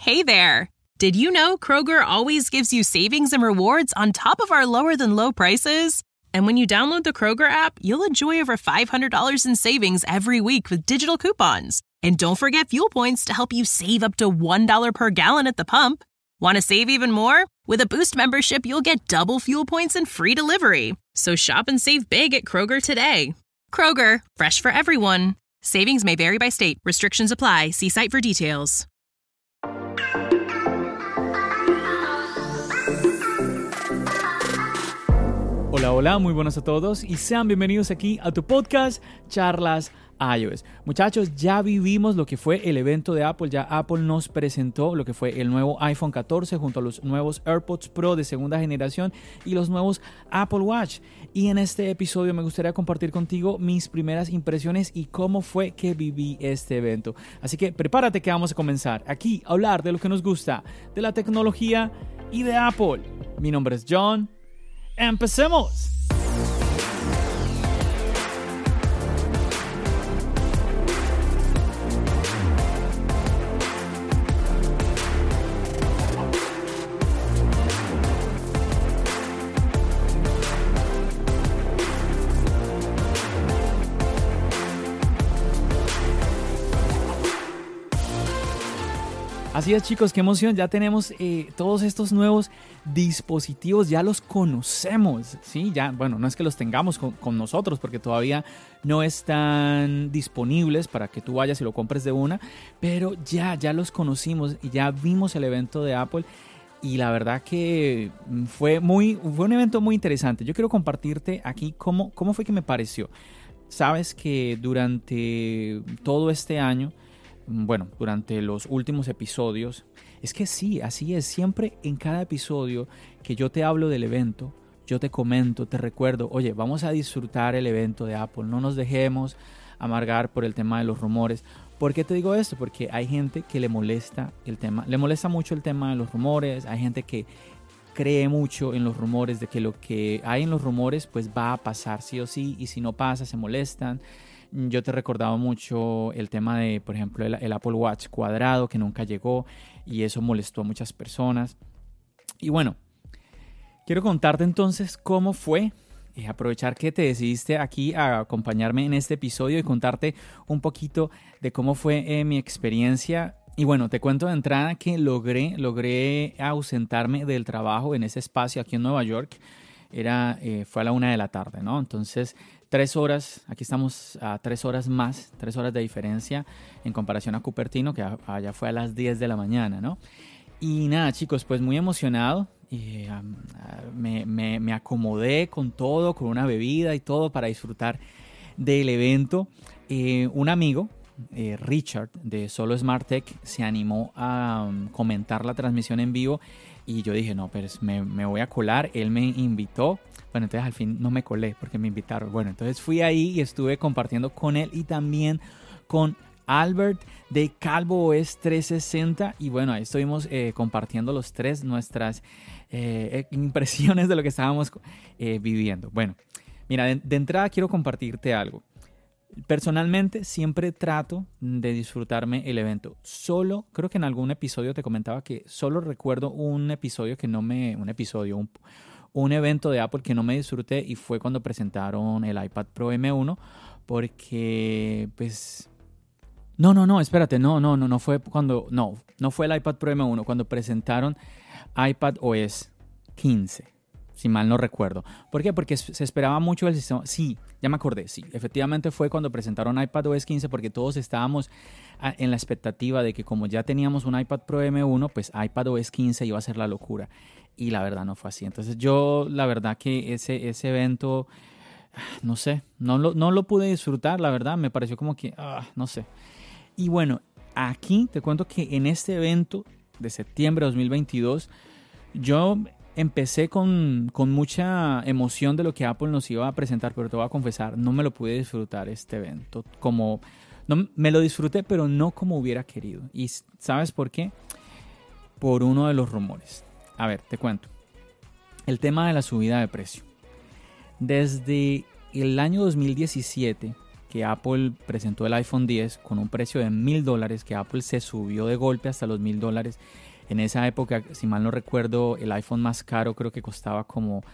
Hey there! Did you know Kroger always gives you savings and rewards on top of our lower-than-low prices? And when you download the Kroger app, you'll enjoy over $500 in savings every week with digital coupons. And don't forget fuel points to help you save up to $1 per gallon at the pump. Want to save even more? With a Boost membership, you'll get double fuel points and free delivery. So shop and save big at Kroger today. Kroger, fresh for everyone. Savings may vary by state. Restrictions apply. See site for details. Hola, hola, muy buenas a todos y sean bienvenidos aquí a tu podcast Charlas iOS. Muchachos, ya vivimos lo que fue el evento de Apple. Ya Apple nos presentó lo que fue el nuevo iPhone 14 junto a los nuevos AirPods Pro de segunda generación y los nuevos Apple Watch. Y en este episodio me gustaría compartir contigo mis primeras impresiones y cómo fue que viví este evento. Así que prepárate que vamos a comenzar aquí a hablar de lo que nos gusta, de la tecnología y de Apple. Mi nombre es John. ¡Empecemos! Así es, chicos, qué emoción, ya tenemos todos estos nuevos dispositivos, ya los conocemos, ¿sí? Ya, bueno, no es que los tengamos con nosotros porque todavía no están disponibles para que tú vayas y lo compres de una, pero ya los conocimos y ya vimos el evento de Apple y la verdad que fue un evento muy interesante. Yo quiero compartirte aquí cómo fue que me pareció. Sabes que durante todo este año, bueno, durante los últimos episodios, es que sí, así es, siempre en cada episodio que yo te hablo del evento, yo te comento, te recuerdo, oye, vamos a disfrutar el evento de Apple, no nos dejemos amargar por el tema de los rumores. ¿Por qué te digo esto? Porque hay gente que le molesta mucho el tema de los rumores, hay gente que cree mucho en los rumores, de que lo que hay en los rumores pues va a pasar sí o sí, y si no pasa se molestan. Yo te recordaba mucho el tema de, por ejemplo, el Apple Watch cuadrado que nunca llegó y eso molestó a muchas personas. Y bueno, quiero contarte entonces cómo fue, aprovechar que te decidiste aquí a acompañarme en este episodio y contarte un poquito de cómo fue mi experiencia. Y bueno, te cuento de entrada que logré ausentarme del trabajo en ese espacio aquí en Nueva York. Fue a la 1 de la tarde, ¿no? Entonces, 3 horas, aquí estamos a 3 horas más, 3 horas de diferencia en comparación a Cupertino, que allá fue a las 10 de la mañana, ¿no? Y nada, chicos, pues muy emocionado. Me acomodé con todo, con una bebida y todo para disfrutar del evento. Un amigo, Richard, de Solo Smart Tech, se animó a comentar la transmisión en vivo. Y yo dije, no, pero me voy a colar. Él me invitó. Bueno, entonces al fin no me colé porque me invitaron. Bueno, entonces fui ahí y estuve compartiendo con él y también con Albert de CalvoOS 360. Y bueno, ahí estuvimos compartiendo los tres nuestras impresiones de lo que estábamos viviendo. Bueno, mira, de entrada quiero compartirte algo. Personalmente siempre trato de disfrutarme el evento. Creo que en algún episodio te comentaba que solo recuerdo un evento de Apple que no me disfruté y fue cuando presentaron el iPad Pro M1 porque pues espérate, no fue el iPad Pro M1 cuando presentaron iPadOS 15. Si mal no recuerdo. ¿Por qué? Porque se esperaba mucho el sistema. Sí, ya me acordé. Sí, efectivamente fue cuando presentaron iPadOS 15 porque todos estábamos en la expectativa de que como ya teníamos un iPad Pro M1, pues iPadOS 15 iba a ser la locura. Y la verdad no fue así. Entonces yo, la verdad que ese evento, no sé, no lo pude disfrutar, la verdad. Me pareció como que, no sé. Y bueno, aquí te cuento que en este evento de septiembre de 2022, yo empecé con mucha emoción de lo que Apple nos iba a presentar, pero te voy a confesar, no me lo pude disfrutar este evento. Me lo disfruté, pero no como hubiera querido. ¿Y sabes por qué? Por uno de los rumores. A ver, te cuento. El tema de la subida de precio. Desde el año 2017 que Apple presentó el iPhone X con un precio de $1,000, que Apple se subió de golpe hasta los $1,000. En esa época, si mal no recuerdo, el iPhone más caro creo que costaba como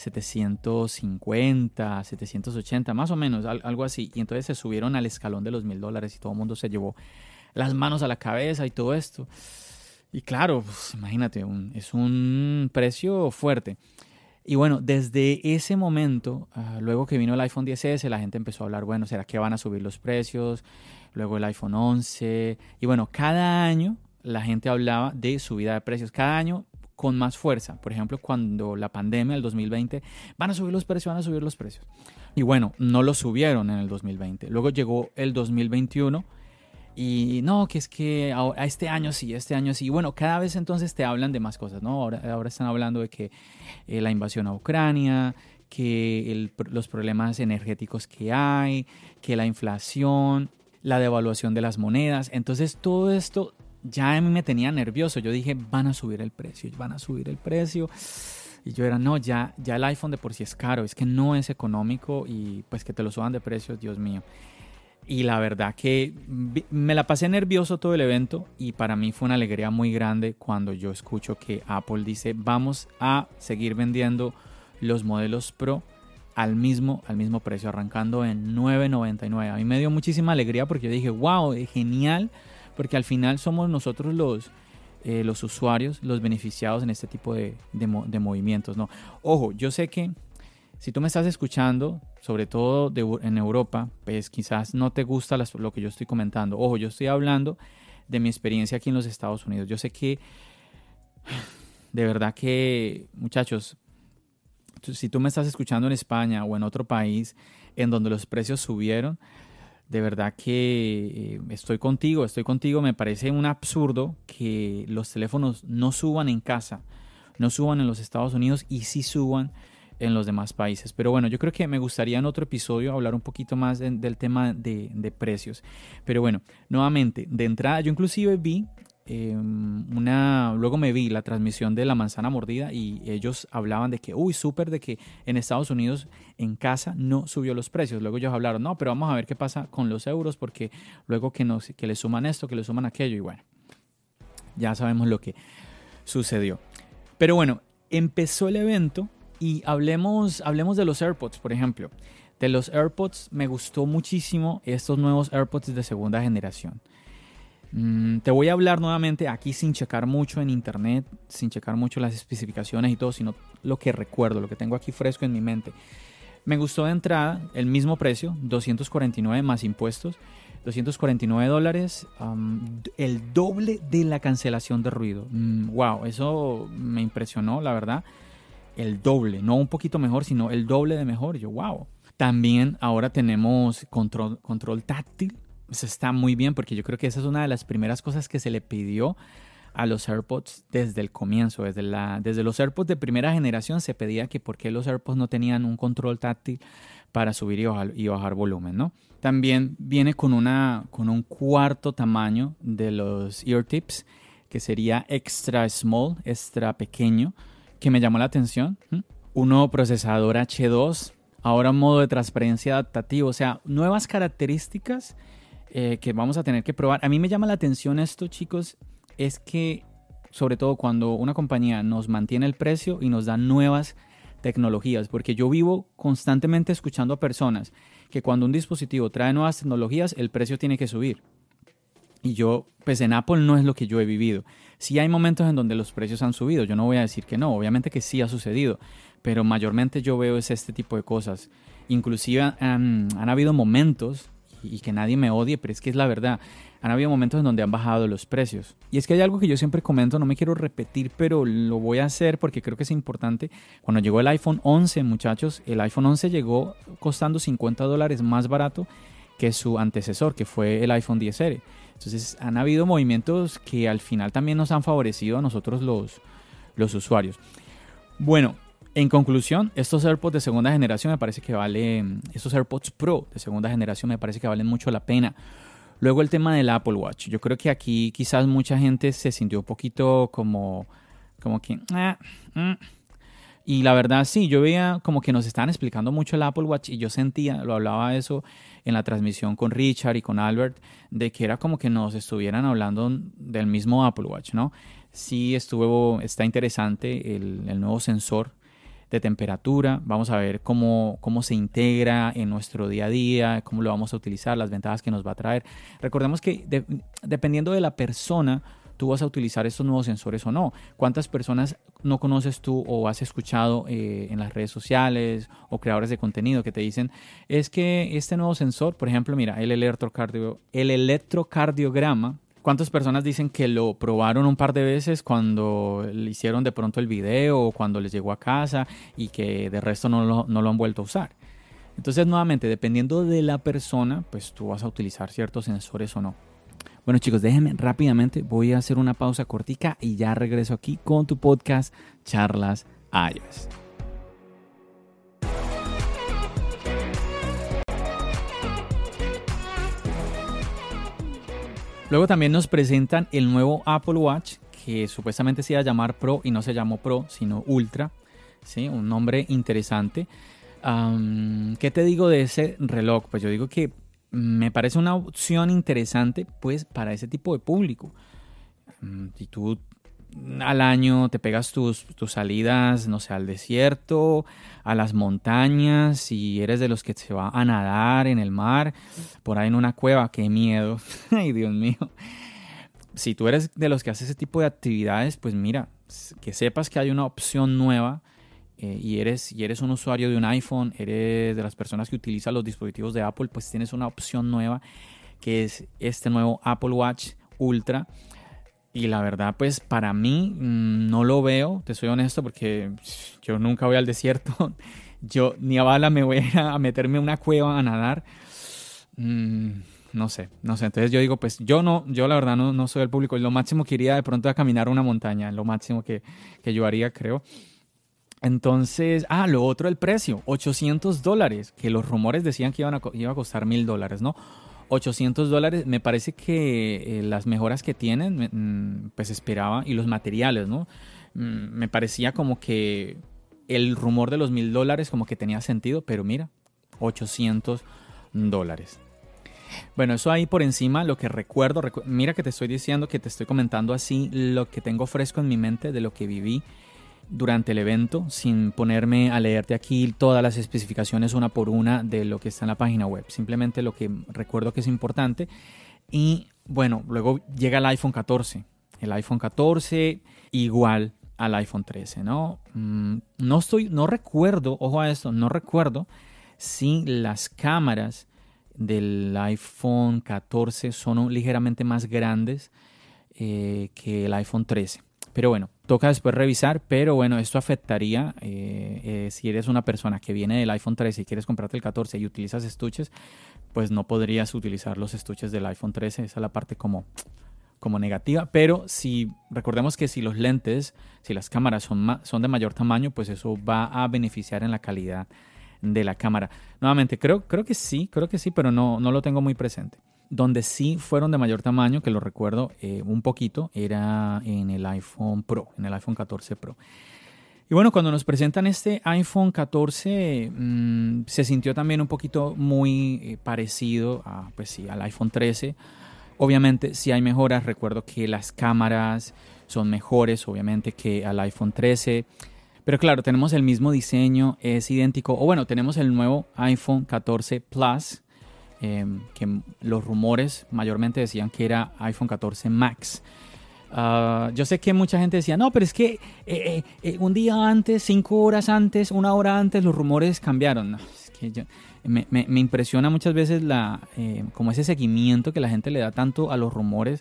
750, 780, más o menos, algo así. Y entonces se subieron al escalón de los $1,000 y todo el mundo se llevó las manos a la cabeza y todo esto. Y claro, pues, imagínate, es un precio fuerte. Y bueno, desde ese momento, luego que vino el iPhone XS, la gente empezó a hablar, bueno, ¿será que van a subir los precios? Luego el iPhone 11. Y bueno, cada año la gente hablaba de subida de precios. Cada año con más fuerza. Por ejemplo, cuando la pandemia, el 2020, van a subir los precios, van a subir los precios. Y bueno, no lo subieron en el 2020. Luego llegó el 2021 y no, que es que a este año sí, este año sí. Y bueno, cada vez entonces te hablan de más cosas, ¿no? Ahora están hablando de que la invasión a Ucrania, que los problemas energéticos que hay, que la inflación, la devaluación de las monedas. Entonces todo esto ya a mí me tenía nervioso. Yo dije, van a subir el precio, van a subir el precio. Y yo era, no, ya el iPhone de por sí es caro, es que no es económico y pues que te lo suban de precios, Dios mío. Y la verdad que me la pasé nervioso todo el evento y para mí fue una alegría muy grande cuando yo escucho que Apple dice, vamos a seguir vendiendo los modelos Pro al mismo precio, arrancando en $999. A mí me dio muchísima alegría porque yo dije, wow, genial, porque al final somos nosotros los usuarios, los beneficiados en este tipo de movimientos, ¿no? Ojo, yo sé que si tú me estás escuchando, sobre todo en Europa, pues quizás no te gusta lo que yo estoy comentando. Ojo, yo estoy hablando de mi experiencia aquí en los Estados Unidos. Yo sé que, de verdad que, muchachos, si tú me estás escuchando en España o en otro país en donde los precios subieron, de verdad que estoy contigo. Me parece un absurdo que los teléfonos no suban en casa, no suban en los Estados Unidos y sí suban en los demás países. Pero bueno, yo creo que me gustaría en otro episodio hablar un poquito más del tema de precios. Pero bueno, nuevamente, de entrada, yo inclusive vi luego me vi la transmisión de La Manzana Mordida y ellos hablaban de que, súper de que en Estados Unidos en casa no subió los precios. Luego ellos hablaron, no, pero vamos a ver qué pasa con los euros porque luego que le suman esto, que le suman aquello y bueno, ya sabemos lo que sucedió. Pero bueno, empezó el evento y hablemos de los AirPods, por ejemplo. De los AirPods me gustó muchísimo estos nuevos AirPods de segunda generación. Te voy a hablar nuevamente aquí sin checar mucho en internet, sin checar mucho las especificaciones y todo, sino lo que recuerdo, lo que tengo aquí fresco en mi mente. Me gustó de entrada el mismo precio, $249 más impuestos, $249, el doble de la cancelación de ruido. Wow, eso me impresionó, la verdad. El doble, no un poquito mejor, sino el doble de mejor. Yo, wow. También ahora tenemos control táctil. Eso está muy bien porque yo creo que esa es una de las primeras cosas que se le pidió a los AirPods desde el comienzo. Desde los AirPods de primera generación se pedía que por qué los AirPods no tenían un control táctil para subir y bajar volumen, ¿no? También viene con un cuarto tamaño de los ear tips, que sería extra small, extra pequeño, que me llamó la atención. Un nuevo procesador H2, ahora modo de transparencia adaptativo, o sea, nuevas características que vamos a tener que probar. A mí me llama la atención esto, chicos, es que sobre todo cuando una compañía nos mantiene el precio y nos da nuevas tecnologías, porque yo vivo constantemente escuchando a personas que cuando un dispositivo trae nuevas tecnologías, el precio tiene que subir. Y yo, pues en Apple no es lo que yo he vivido. Sí hay momentos en donde los precios han subido, yo no voy a decir que no, obviamente que sí ha sucedido, pero mayormente yo veo este tipo de cosas. Inclusive han habido momentos, y que nadie me odie, pero es que es la verdad, han habido momentos en donde han bajado los precios. Y es que hay algo que yo siempre comento, no me quiero repetir, pero lo voy a hacer porque creo que es importante. Cuando llegó el iPhone 11, muchachos, el iPhone 11 llegó costando $50 más barato que su antecesor, que fue el iPhone XR. Entonces han habido movimientos que al final también nos han favorecido a nosotros los usuarios. Bueno, en conclusión, estos AirPods de segunda generación me parece que estos AirPods Pro de segunda generación me parece que valen mucho la pena. Luego el tema del Apple Watch. Yo creo que aquí quizás mucha gente se sintió un poquito como que... Y la verdad, sí, yo veía como que nos estaban explicando mucho el Apple Watch y yo sentía, lo hablaba eso en la transmisión con Richard y con Albert, de que era como que nos estuvieran hablando del mismo Apple Watch, ¿no? Sí, está interesante el nuevo sensor de temperatura. Vamos a ver cómo se integra en nuestro día a día, cómo lo vamos a utilizar, las ventajas que nos va a traer. Recordemos que dependiendo de la persona, tú vas a utilizar estos nuevos sensores o no. ¿Cuántas personas no conoces tú o has escuchado en las redes sociales o creadores de contenido que te dicen es que este nuevo sensor, por ejemplo, mira, el electrocardiograma, ¿cuántas personas dicen que lo probaron un par de veces cuando le hicieron de pronto el video o cuando les llegó a casa y que de resto no lo han vuelto a usar? Entonces, nuevamente, dependiendo de la persona, pues tú vas a utilizar ciertos sensores o no. Bueno, chicos, déjenme rápidamente, voy a hacer una pausa cortica y ya regreso aquí con tu podcast Charlas iOS. Luego también nos presentan el nuevo Apple Watch, que supuestamente se iba a llamar Pro y no se llamó Pro, sino Ultra. ¿Sí? Un nombre interesante. ¿Qué te digo de ese reloj? Pues yo digo que me parece una opción interesante pues para ese tipo de público. Si tú al año te pegas tus salidas, no sé, al desierto, a las montañas, si eres de los que se va a nadar en el mar, por ahí en una cueva, qué miedo, ay Dios mío. Si tú eres de los que hace ese tipo de actividades, pues mira, que sepas que hay una opción nueva. Y eres un usuario de un iPhone, eres de las personas que utilizan los dispositivos de Apple, pues tienes una opción nueva que es este nuevo Apple Watch Ultra. Y la verdad, pues para mí no lo veo, te soy honesto, porque yo nunca voy al desierto. Yo ni a bala me voy a meterme en una cueva a nadar. No sé. Entonces yo digo, pues yo la verdad no soy el público. Lo máximo que iría de pronto a caminar una montaña, lo máximo que yo haría, creo. Entonces, lo otro, el precio, $800, que los rumores decían que iba a costar $1,000, ¿no? $800, me parece que las mejoras que tienen, pues esperaba, y los materiales, ¿no? Me parecía como que el rumor de los $1,000 como que tenía sentido, pero mira, $800. Bueno, eso ahí por encima, lo que recuerdo, mira que te estoy diciendo, que te estoy comentando así, lo que tengo fresco en mi mente de lo que viví durante el evento, sin ponerme a leerte aquí todas las especificaciones una por una de lo que está en la página web, simplemente lo que recuerdo que es importante. Y bueno, luego llega el iPhone 14, igual al iPhone 13, ¿no? No recuerdo, ojo a esto, no recuerdo si las cámaras del iPhone 14 son ligeramente más grandes que el iPhone 13. Pero bueno, toca después revisar, pero bueno, esto afectaría si eres una persona que viene del iPhone 13 y quieres comprarte el 14 y utilizas estuches, pues no podrías utilizar los estuches del iPhone 13, esa es la parte como negativa, pero si recordemos que si los lentes, si las cámaras son de mayor tamaño, pues eso va a beneficiar en la calidad de la cámara. Nuevamente, creo que sí, pero no lo tengo muy presente. Donde sí fueron de mayor tamaño, que lo recuerdo un poquito, era en el iPhone Pro, en el iPhone 14 Pro. Y bueno, cuando nos presentan este iPhone 14, se sintió también un poquito muy parecido al iPhone 13. Obviamente sí hay mejoras, recuerdo que las cámaras son mejores, obviamente, que al iPhone 13. Pero claro, tenemos el mismo diseño, es idéntico. O bueno, tenemos el nuevo iPhone 14 Plus, que los rumores mayormente decían que era iPhone 14 Max. Yo sé que mucha gente decía, no, pero es que un día antes, 5 horas antes, 1 hora antes, los rumores cambiaron. No, es que me impresiona muchas veces como ese seguimiento que la gente le da tanto a los rumores.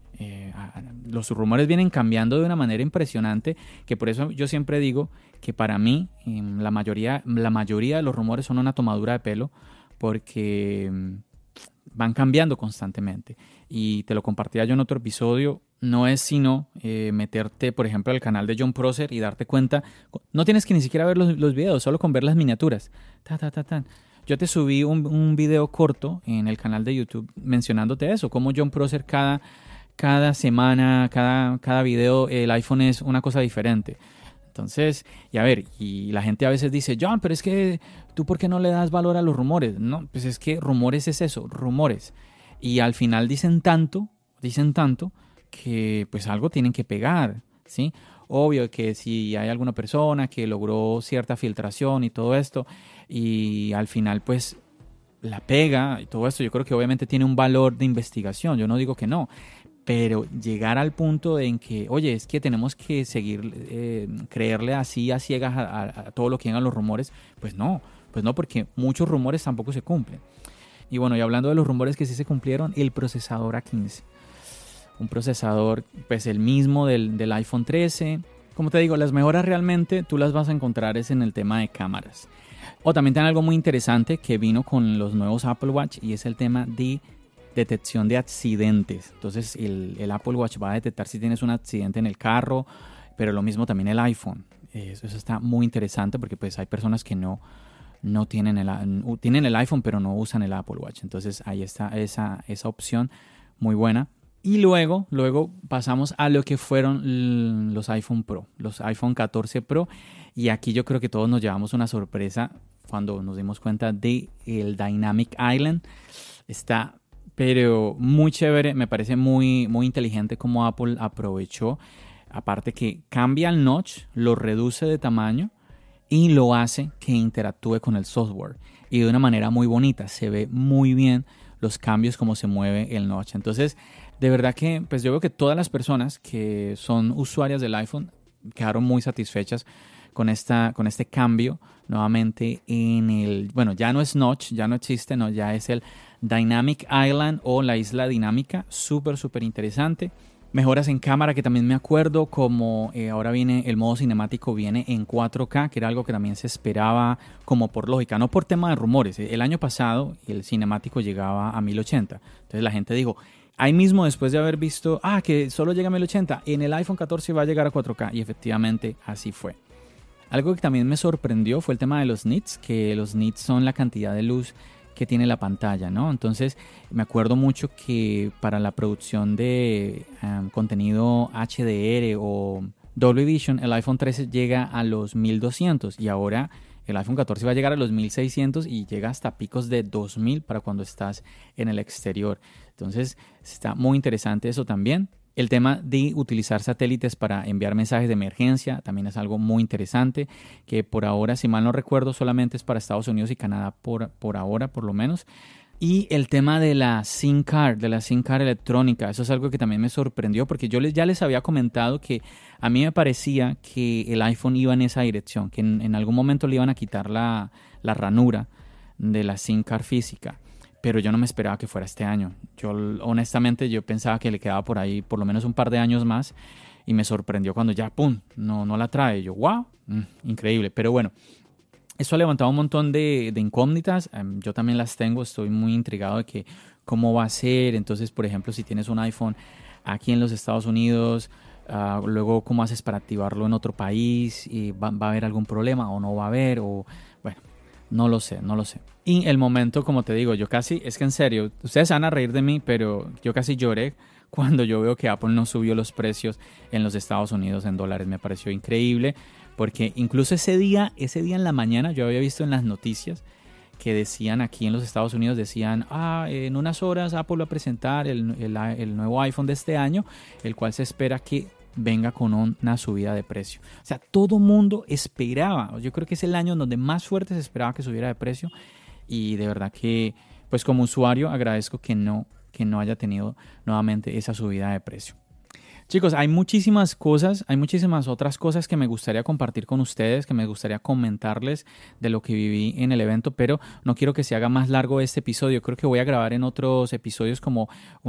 Los rumores vienen cambiando de una manera impresionante, que por eso yo siempre digo que para mí la mayoría de los rumores son una tomadura de pelo, porque van cambiando constantemente. Y te lo compartía yo en otro episodio, no es sino meterte, por ejemplo, al canal de Jon Prosser y darte cuenta. No tienes que ni siquiera ver los videos, solo con ver las miniaturas. Yo te subí un video corto en el canal de YouTube mencionándote eso, cómo Jon Prosser cada semana, cada video, el iPhone es una cosa diferente. Entonces, y a ver, y la gente a veces dice, John, pero es que tú ¿por qué no le das valor a los rumores? No, pues es que rumores es eso, rumores. Y al final dicen tanto que pues algo tienen que pegar, ¿sí? Obvio que si hay alguna persona que logró cierta filtración y todo esto, y al final pues la pega y todo esto, yo creo que obviamente tiene un valor de investigación, yo no digo que no, pero llegar al punto en que, oye, es que tenemos que seguir, creerle así a ciegas a todo lo que digan los rumores, pues no, porque muchos rumores tampoco se cumplen. Y bueno, y hablando de los rumores que sí se cumplieron, el procesador A15. Un procesador, pues el mismo del iPhone 13. Como te digo, las mejoras realmente tú las vas a encontrar es en el tema de cámaras. O también tiene algo muy interesante que vino con los nuevos Apple Watch y es el tema de detección de accidentes. Entonces el Apple Watch va a detectar si tienes un accidente en el carro, pero lo mismo también el iPhone. Eso está muy interesante porque pues hay personas que no tienen el iPhone pero no usan el Apple Watch. Entonces ahí está esa opción muy buena. Y luego pasamos a lo que fueron los iPhone Pro, los iPhone 14 Pro. Y aquí yo creo que todos nos llevamos una sorpresa cuando nos dimos cuenta de el Dynamic Island. Está pero muy chévere, me parece muy, muy inteligente como Apple aprovechó. Aparte que cambia el notch, lo reduce de tamaño y lo hace que interactúe con el software. Y de una manera muy bonita, se ve muy bien los cambios, cómo se mueve el notch. Entonces, de verdad que pues yo creo que todas las personas que son usuarias del iPhone quedaron muy satisfechas con este cambio nuevamente en el, bueno, ya no es notch, ya no existe, no, ya es el Dynamic Island o la isla dinámica, súper interesante. Mejoras en cámara que también me acuerdo, como ahora viene el modo cinemático, viene en 4K, que era algo que también se esperaba como por lógica, no por tema de rumores. El año pasado el cinemático llegaba a 1080, entonces la gente dijo, ahí mismo después de haber visto, que solo llega a 1080, en el iPhone 14 va a llegar a 4K, y efectivamente así fue. Algo que también me sorprendió fue el tema de los nits, que los nits son la cantidad de luz que tiene la pantalla, ¿no? Entonces me acuerdo mucho que para la producción de contenido HDR o Dolby Vision, el iPhone 13 llega a los 1200 y ahora el iPhone 14 va a llegar a los 1600 y llega hasta picos de 2000 para cuando estás en el exterior. Entonces está muy interesante eso también. El tema de utilizar satélites para enviar mensajes de emergencia también es algo muy interesante, que por ahora, si mal no recuerdo, solamente es para Estados Unidos y Canadá por ahora, por lo menos. Y el tema de la SIM card, electrónica, eso es algo que también me sorprendió porque yo ya les había comentado que a mí me parecía que el iPhone iba en esa dirección, que en algún momento le iban a quitar la ranura de la SIM card física. Pero yo no me esperaba que fuera este año. Honestamente, yo pensaba que le quedaba por ahí por lo menos un par de años más y me sorprendió cuando ya, ¡pum!, no la trae. Yo, ¡wow!, increíble. Pero bueno, eso ha levantado un montón de incógnitas. Yo también las tengo, estoy muy intrigado de que cómo va a ser. Entonces, por ejemplo, si tienes un iPhone aquí en los Estados Unidos, luego cómo haces para activarlo en otro país, y va a haber algún problema o no va a haber, o bueno, no lo sé. Y el momento, como te digo, es que en serio, ustedes van a reír de mí, pero yo casi lloré cuando yo veo que Apple no subió los precios en los Estados Unidos en dólares. Me pareció increíble, porque incluso ese día en la mañana yo había visto en las noticias que decían aquí en los Estados Unidos, decían, en unas horas Apple va a presentar el nuevo iPhone de este año, el cual se espera que venga con una subida de precio. O sea, todo mundo esperaba, yo creo que es el año donde más fuerte se esperaba que subiera de precio, y de verdad que pues como usuario agradezco que no haya tenido nuevamente esa subida de precio. Chicos, hay muchísimas otras cosas que me gustaría compartir con ustedes, que me gustaría comentarles de lo que viví en el evento, pero no quiero que se haga más largo este episodio. Creo que voy a grabar en otros episodios como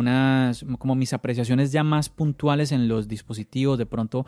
mis apreciaciones ya más puntuales en los dispositivos. De pronto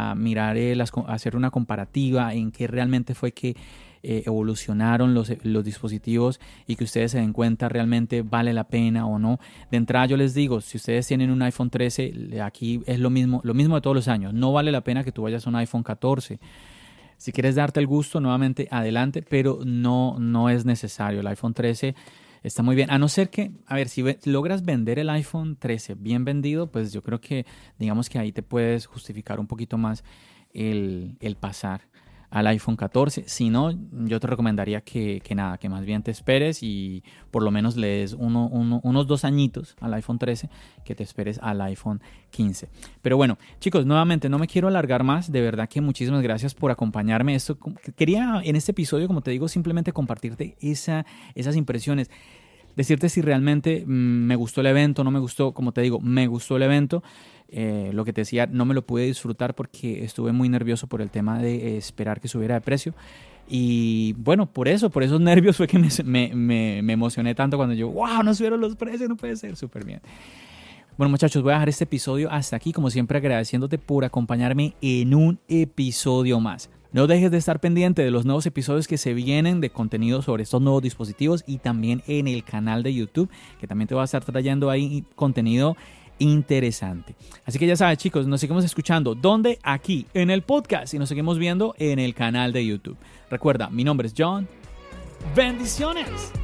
hacer una comparativa en qué realmente fue que evolucionaron los dispositivos y que ustedes se den cuenta realmente vale la pena o no. De entrada yo les digo, si ustedes tienen un iPhone 13, aquí es lo mismo de todos los años. No vale la pena que tú vayas a un iPhone 14. Si quieres darte el gusto, nuevamente adelante, pero no es necesario. El iPhone 13 está muy bien, a no ser que, si logras vender el iPhone 13 bien vendido, pues yo creo que digamos que ahí te puedes justificar un poquito más el pasar al iPhone 14. Si no, yo te recomendaría que más bien te esperes y por lo menos le des unos 2 añitos al iPhone 13, que te esperes al iPhone 15. Pero bueno, chicos, nuevamente no me quiero alargar más. De verdad que muchísimas gracias por acompañarme. Quería en este episodio, como te digo, simplemente compartirte esas impresiones. Decirte si realmente me gustó el evento, no me gustó. Como te digo, me gustó el evento. Lo que te decía, no me lo pude disfrutar porque estuve muy nervioso por el tema de esperar que subiera de precio. Y bueno, por esos nervios fue que me emocioné tanto cuando yo, wow, no subieron los precios, no puede ser, súper bien. Bueno, muchachos, voy a dejar este episodio hasta aquí, como siempre agradeciéndote por acompañarme en un episodio más. No dejes de estar pendiente de los nuevos episodios que se vienen de contenido sobre estos nuevos dispositivos y también en el canal de YouTube, que también te va a estar trayendo ahí contenido interesante. Así que ya sabes, chicos, nos seguimos escuchando. ¿Dónde? Aquí, en el podcast, y nos seguimos viendo en el canal de YouTube. Recuerda, mi nombre es John. ¡Bendiciones!